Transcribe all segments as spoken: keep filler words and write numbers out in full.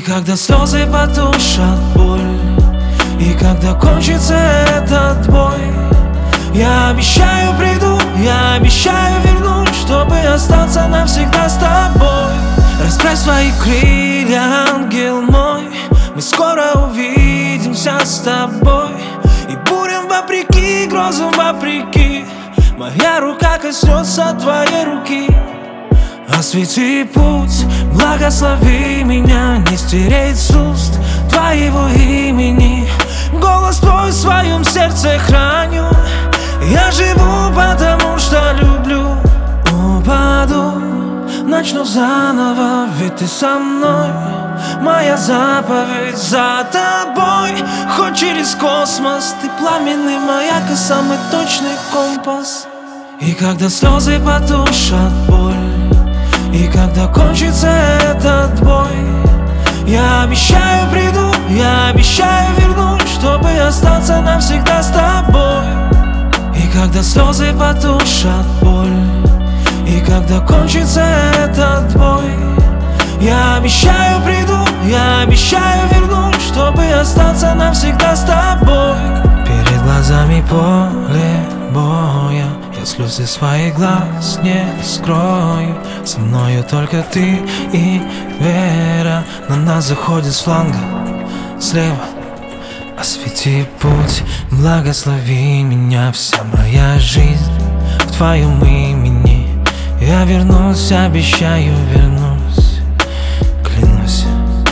когда слезы потушат боль, и когда кончится этот бой, я обещаю приду, я обещаю вернусь, чтобы остаться навсегда с тобой. Расправь свои крылья, ангел мой, мы скоро увидимся с тобой. И бурям вопреки, грозам вопреки, моя рука коснется твоей руки. Освети путь, благослови меня, не стереть с уст твоего имени. Голос твой в своем сердце храню, я живу, потому что люблю. Упаду, начну заново, ведь ты со мной. Моя заповедь за тобой. Хоть через космос, ты пламенный маяк и самый точный компас. И когда слезы потушат боль, и когда кончится этот бой, я обещаю приду, я обещаю вернусь, чтобы остаться навсегда с тобой. И когда слезы потушат боль, и когда кончится этот бой, я обещаю приду, я обещаю вернусь, чтобы остаться навсегда с тобой. Перед глазами поле боя, я слезы своих глаз не скрою. Со мною только ты и вера, на нас заходит с фланга слева. Освети путь, благослови меня, вся моя жизнь в твоем имени. Я вернусь, обещаю вернусь, клянусь.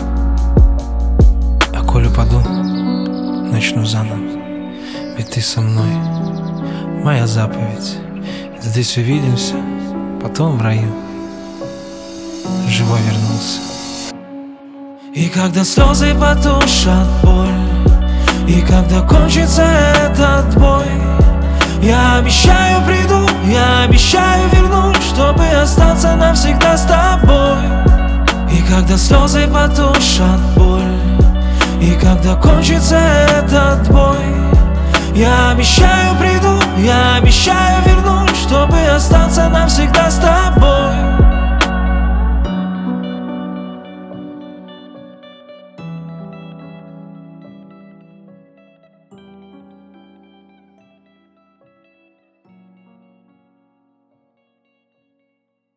А коль упаду, начну заново, ведь ты со мной. Моя заповедь, здесь увидимся, потом в раю. Живой вернулся. И когда слезы потушат боль, и когда кончится этот бой, я обещаю приду, я обещаю вернусь, чтобы остаться навсегда с тобой. И когда слезы потушат боль, и когда кончится этот бой, я обещаю приду, я обещаю вернусь, чтобы остаться навсегда с тобой.